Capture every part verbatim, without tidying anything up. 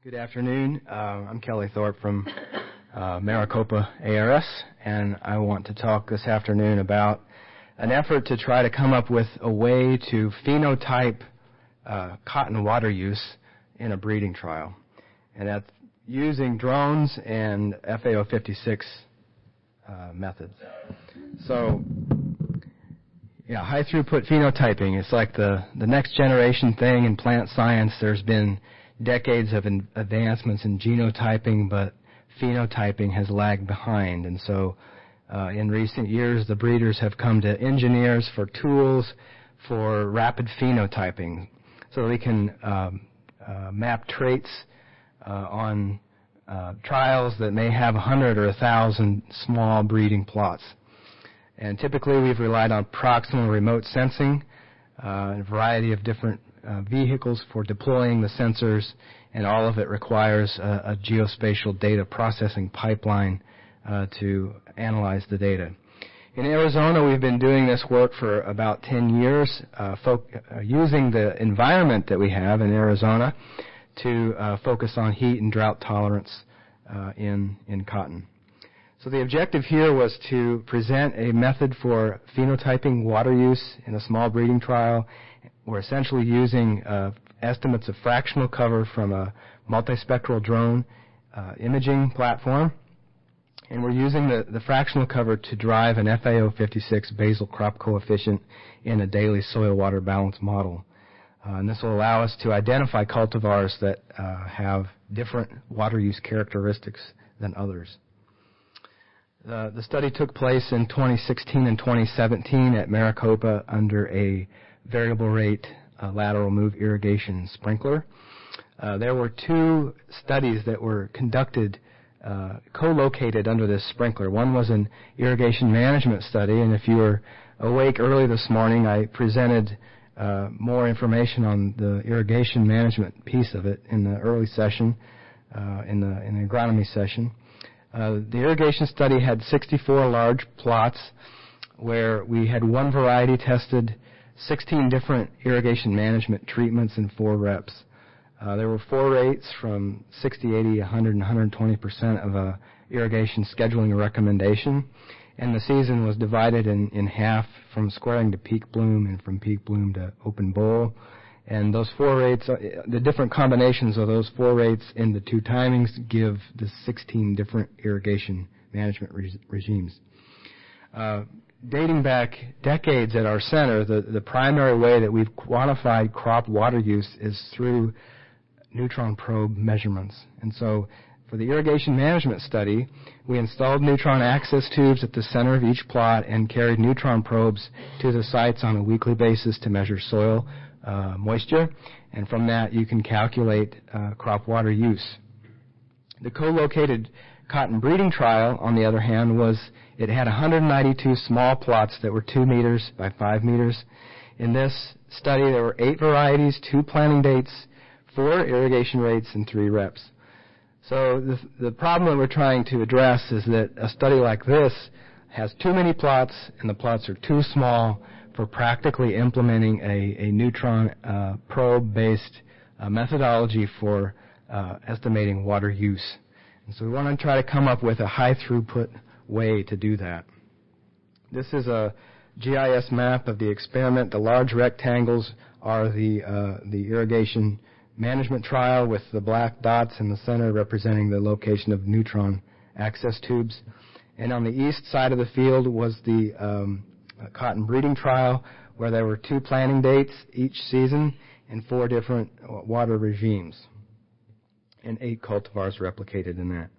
Good afternoon. Uh, I'm Kelly Thorpe from uh, Maricopa A R S, and I want to talk this afternoon about an effort to try to come up with a way to phenotype uh, cotton water use in a breeding trial, and that's using drones and F A O fifty-six uh, methods. So, yeah, high throughput phenotyping is like the, the next generation thing in plant science. There's been decades of in advancements in genotyping, but phenotyping has lagged behind. And so uh, in recent years, the breeders have come to engineers for tools for rapid phenotyping so they can um, uh, map traits uh, on uh, trials that may have a hundred or a thousand small breeding plots. And typically we've relied on proximal remote sensing, uh, a variety of different uh, vehicles for deploying the sensors, and all of it requires a, a geospatial data processing pipeline uh, to analyze the data. In Arizona, we've been doing this work for about ten years, uh, fo- uh, using the environment that we have in Arizona to uh, focus on heat and drought tolerance uh, in, in cotton. So the objective here was to present a method for phenotyping water use in a small breeding trial. We're essentially using uh, estimates of fractional cover from a multispectral drone uh, imaging platform, and we're using the, the fractional cover to drive an F A O fifty-six basal crop coefficient in a daily soil-water balance model. Uh, and this will allow us to identify cultivars that uh, have different water use characteristics than others. Uh, the study took place in twenty sixteen and twenty seventeen at Maricopa under a variable rate uh, lateral move irrigation sprinkler. Uh, there were two studies that were conducted, uh, co-located under this sprinkler. One was an irrigation management study, and if you were awake early this morning, I presented uh, more information on the irrigation management piece of it in the early session, uh, in the in the agronomy session. Uh, the irrigation study had sixty-four large plots where we had one variety tested, sixteen different irrigation management treatments, and four reps. Uh, there were four rates from sixty, eighty, one hundred, and one hundred twenty percent of a irrigation scheduling recommendation, and the season was divided in, in half from squaring to peak bloom and from peak bloom to open bowl. And those four rates, uh, the different combinations of those four rates in the two timings give the sixteen different irrigation management re- regimes. Uh, dating back decades at our center, the, the primary way that we've quantified crop water use is through neutron probe measurements. And so for the irrigation management study, we installed neutron access tubes at the center of each plot and carried neutron probes to the sites on a weekly basis to measure soil Uh, moisture, and from that you can calculate uh, crop water use. The co-located cotton breeding trial, on the other hand, was it had one hundred ninety-two small plots that were two meters by five meters. In this study, there were eight varieties, two planting dates, four irrigation rates, and three reps. So the, the problem that we're trying to address is that a study like this has too many plots, and the plots are too small for practically implementing a, a neutron uh, probe-based uh, methodology for uh, estimating water use. And so we want to try to come up with a high-throughput way to do that. This is a G I S map of the experiment. The large rectangles are the, uh, the irrigation management trial, with the black dots in the center representing the location of neutron access tubes. And on the east side of the field was the um, cotton breeding trial, where there were two planting dates each season and four different water regimes, and eight cultivars replicated in that.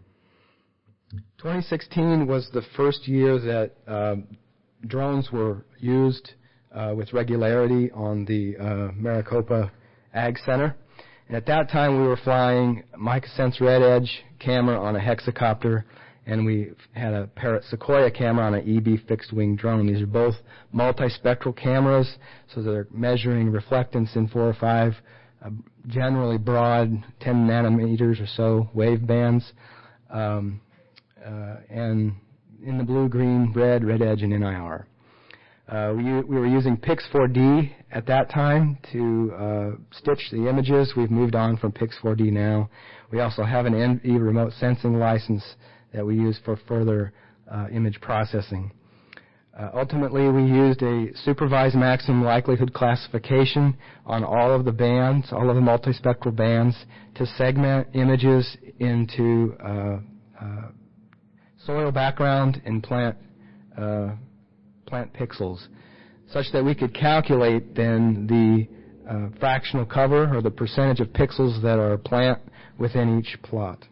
twenty sixteen was the first year that um, drones were used uh, with regularity on the uh, Maricopa Ag Center. And at that time we were flying MicaSense Red Edge camera on a hexacopter, and we had a Parrot Sequoia camera on an E B fixed-wing drone. These are both multispectral cameras, so they're measuring reflectance in four or five uh, generally broad ten nanometers or so wave bands, um, uh, and in the blue, green, red, red edge, and N I R. Uh, we, we were using Pix four D at that time to uh, stitch the images. We've moved on from Pix four D now. We also have an N V remote sensing license that we use for further uh, image processing. Uh, ultimately, we used a supervised maximum likelihood classification on all of the bands, all of the multispectral bands, to segment images into uh, uh, soil background and plant uh, plant pixels, such that we could calculate then the uh, fractional cover, or the percentage of pixels that are plant within each plot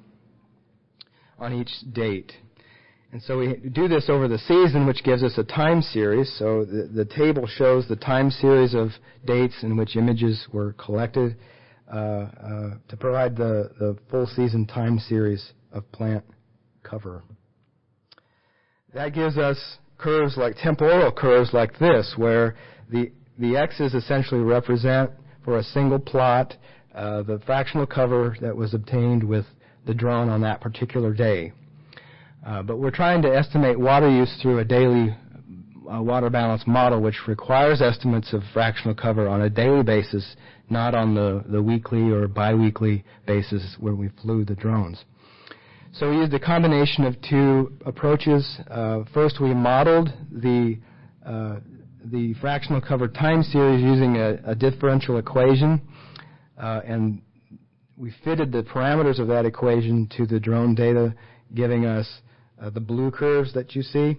on each date. And so we do this over the season, which gives us a time series. So the, the table shows the time series of dates in which images were collected uh, uh, to provide the, the full season time series of plant cover. That gives us curves like temporal curves like this, where the the x's essentially represent for a single plot uh, the fractional cover that was obtained with the drone on that particular day. Uh, but we're trying to estimate water use through a daily uh, water balance model, which requires estimates of fractional cover on a daily basis, not on the, the weekly or biweekly basis where we flew the drones. So we used a combination of two approaches. Uh, first, we modeled the uh, the fractional cover time series using a, a differential equation, uh, and we fitted the parameters of that equation to the drone data, giving us uh, the blue curves that you see.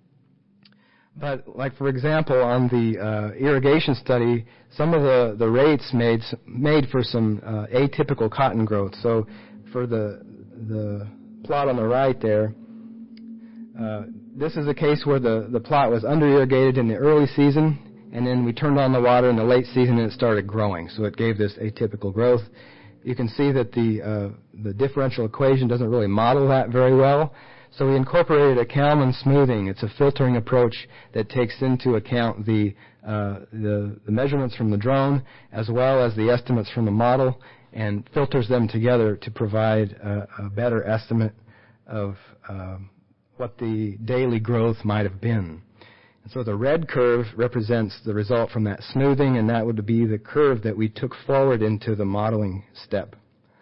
But, like for example, on the uh, irrigation study, some of the, the rates made made for some uh, atypical cotton growth. So, for the the plot on the right there, uh, this is a case where the, the plot was under-irrigated in the early season, and then we turned on the water in the late season and it started growing, so it gave this atypical growth. You can see that the, uh, the differential equation doesn't really model that very well, so we incorporated a Kalman smoothing. It's a filtering approach that takes into account the, uh, the, the measurements from the drone as well as the estimates from the model, and filters them together to provide a, a better estimate of um, what the daily growth might have been. And so the red curve represents the result from that smoothing, and that would be the curve that we took forward into the modeling step.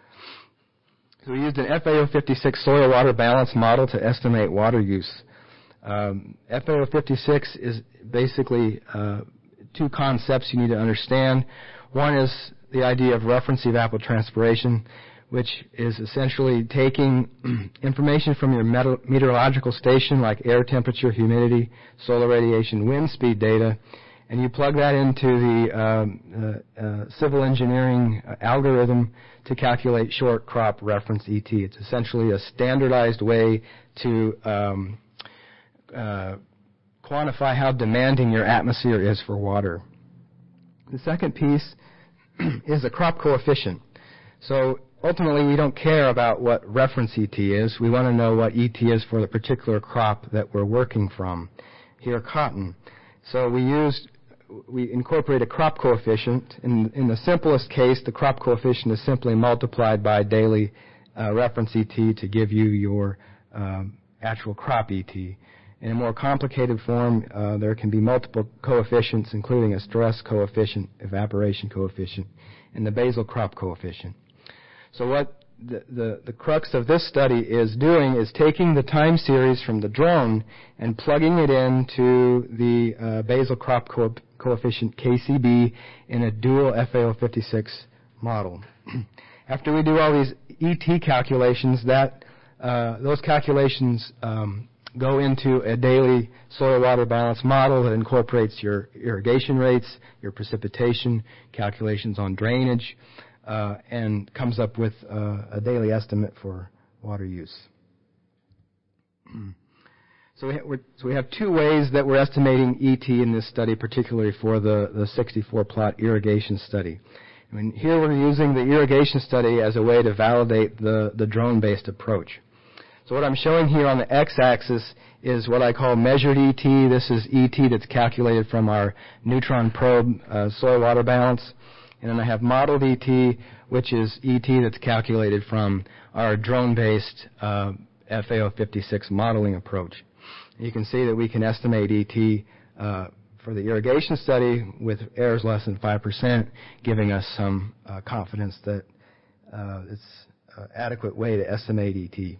So we used an F A O fifty-six soil water balance model to estimate water use. Um, F A O fifty-six is basically uh, two concepts you need to understand. One is the idea of reference evapotranspiration, which is essentially taking information from your meteorological station, like air temperature, humidity, solar radiation, wind speed data, and you plug that into the um, uh, uh, civil engineering uh, algorithm to calculate short crop reference E T. It's essentially a standardized way to um, uh, quantify how demanding your atmosphere is for water. The second piece is a crop coefficient. So ultimately, we don't care about what reference E T is. We want to know what E T is for the particular crop that we're working from. Here, cotton. So we used, we incorporate a crop coefficient. In, in the simplest case, the crop coefficient is simply multiplied by daily uh, reference E T to give you your um, actual crop E T. In a more complicated form, uh, there can be multiple coefficients, including a stress coefficient, evaporation coefficient, and the basal crop coefficient. So what the, the, the crux of this study is doing is taking the time series from the drone and plugging it into the uh, basal crop co- coefficient, K C B, in a dual F A O fifty-six model. After we do all these E T calculations, that uh, those calculations um, go into a daily soil water balance model that incorporates your irrigation rates, your precipitation, calculations on drainage, uh, and comes up with uh, a daily estimate for water use. So we, ha- we're, so we have two ways that we're estimating E T in this study, particularly for the, the sixty-four plot irrigation study. I mean, here we're using the irrigation study as a way to validate the, the drone-based approach. So what I'm showing here on the x-axis is what I call measured E T. This is E T that's calculated from our neutron probe uh, soil water balance. And then I have modeled E T, which is E T that's calculated from our drone-based uh, F A O fifty-six modeling approach. You can see that we can estimate E T uh, for the irrigation study with errors less than five percent, giving us some uh, confidence that uh, it's an adequate way to estimate E T.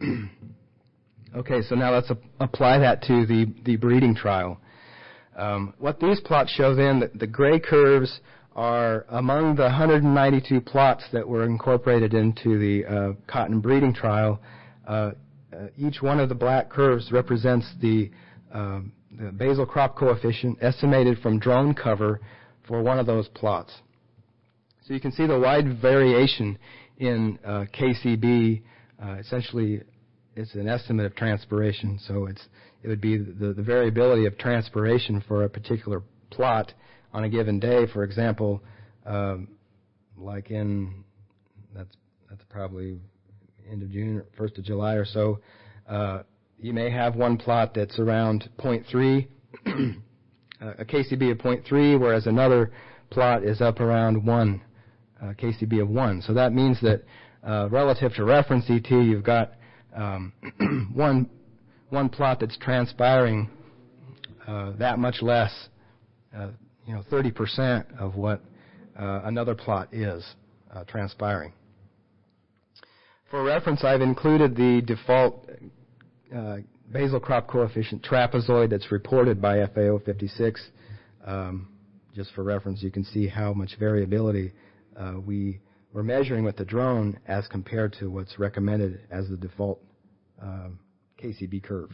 Okay, so now let's ap- apply that to the, the breeding trial. Um, what these plots show then, the, the gray curves are among the one hundred ninety-two plots that were incorporated into the uh, cotton breeding trial. Uh, uh, each one of the black curves represents the, uh, the basal crop coefficient estimated from drone cover for one of those plots. So you can see the wide variation in uh, K C B. Uh, essentially, it's an estimate of transpiration, so it's it would be the, the variability of transpiration for a particular plot on a given day. For example, um, like in that's that's probably end of June or first of July or so, uh, you may have one plot that's around zero point three, a K C B of zero point three, whereas another plot is up around one, uh, K C B of one. So that means that uh, relative to reference E T, you've got um, one one plot that's transpiring uh, that much less, uh, you know, thirty percent of what uh, another plot is uh, transpiring. For reference, I've included the default uh, basal crop coefficient trapezoid that's reported by F A O fifty-six. Um, just for reference, you can see how much variability uh, we were measuring with the drone as compared to what's recommended as the default um, K C B curve.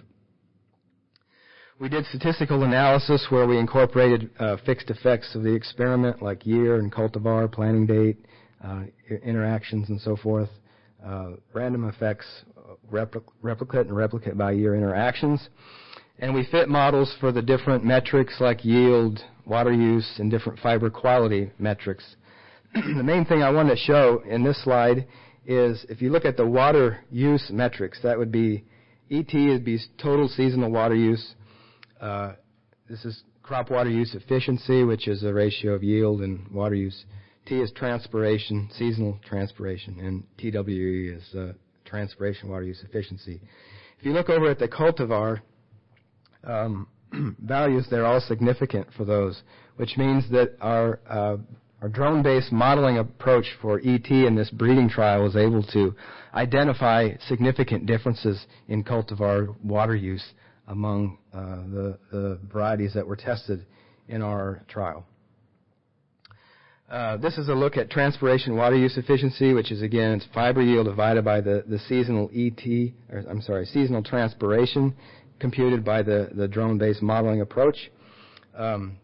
We did statistical analysis where we incorporated uh, fixed effects of the experiment like year and cultivar, planting date, uh, interactions, and so forth. Uh, random effects, repli- replicate and replicate by year interactions. And we fit models for the different metrics like yield, water use, and different fiber quality metrics. The main thing I want to show in this slide is if you look at the water use metrics, that would be E T would be total seasonal water use. Uh, this is crop water use efficiency, which is a ratio of yield and water use. T is transpiration, seasonal transpiration, and T W E is uh, transpiration water use efficiency. If you look over at the cultivar um, values, they're all significant for those, which means that our uh, our drone-based modeling approach for E T in this breeding trial was able to identify significant differences in cultivar water use among uh, the, the varieties that were tested in our trial. Uh, this is a look at transpiration water use efficiency, which is, again, it's fiber yield divided by the, the seasonal E T, or I'm sorry, seasonal transpiration computed by the, the drone-based modeling approach. Um,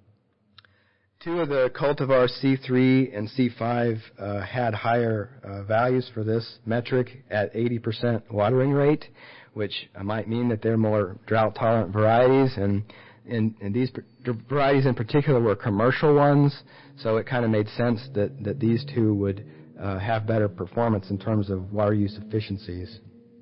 two of the cultivar C three and C five uh, had higher uh, values for this metric at eighty percent watering rate, which might mean that they're more drought-tolerant varieties, and And, and these varieties in particular were commercial ones, so it kind of made sense that, that these two would uh, have better performance in terms of water use efficiencies.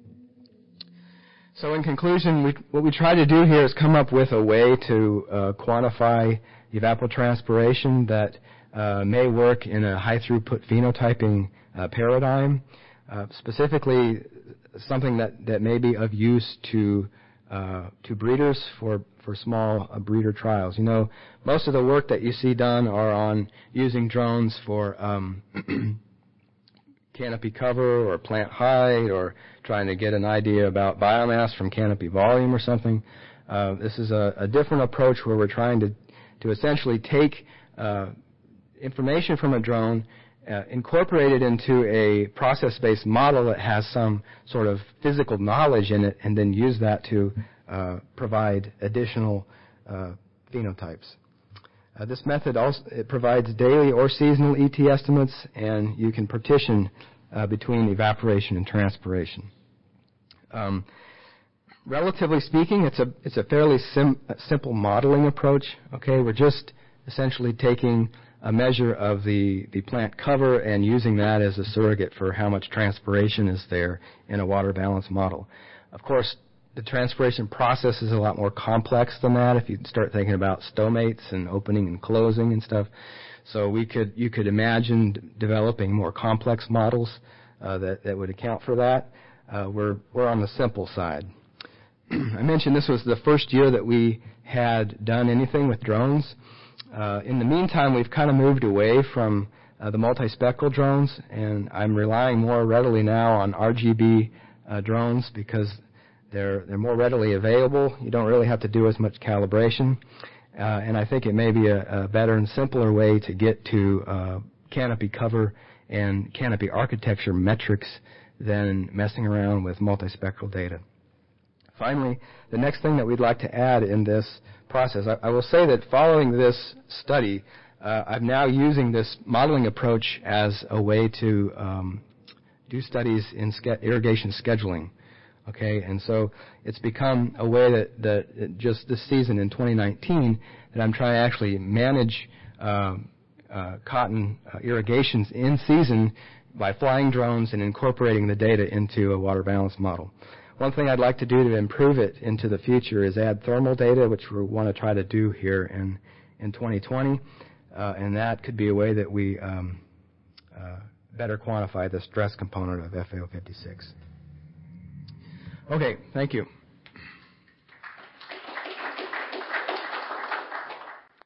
So in conclusion, we, what we try to do here is come up with a way to uh, quantify evapotranspiration that uh, may work in a high-throughput phenotyping uh, paradigm, uh, specifically something that, that may be of use to uh, to breeders for for small uh, breeder trials. You know, most of the work that you see done are on using drones for um, canopy cover or plant height or trying to get an idea about biomass from canopy volume or something. Uh, this is a, a different approach where we're trying to, to essentially take uh, information from a drone, uh, incorporate it into a process-based model that has some sort of physical knowledge in it, and then use that to Uh, provide additional uh, phenotypes. Uh, this method also it provides daily or seasonal E T estimates, and you can partition uh, between evaporation and transpiration. Um, relatively speaking, it's a it's a fairly sim- simple modeling approach. Okay, we're just essentially taking a measure of the the plant cover and using that as a surrogate for how much transpiration is there in a water balance model. Of course, the transpiration process is a lot more complex than that if you start thinking about stomates and opening and closing and stuff. So we could, you could imagine d- developing more complex models uh, that, that would account for that. Uh, we're, we're on the simple side. I mentioned this was the first year that we had done anything with drones. Uh, in the meantime, we've kind of moved away from uh, the multispectral drones, and I'm relying more readily now on R G B uh, drones because they're they're more readily available. You don't really have to do as much calibration, uh, and I think it may be a, a better and simpler way to get to uh, canopy cover and canopy architecture metrics than messing around with multispectral data. Finally, the next thing that we'd like to add in this process, I, I will say that following this study, uh, I'm now using this modeling approach as a way to um, do studies in ske- irrigation scheduling. Okay, and so it's become a way that, that just this season in twenty nineteen that I'm trying to actually manage um, uh, cotton uh, irrigations in season by flying drones and incorporating the data into a water balance model. One thing I'd like to do to improve it into the future is add thermal data, which we want to try to do here in, in twenty twenty, uh, and that could be a way that we um, uh, better quantify the stress component of F A O fifty-six. Okay, thank you.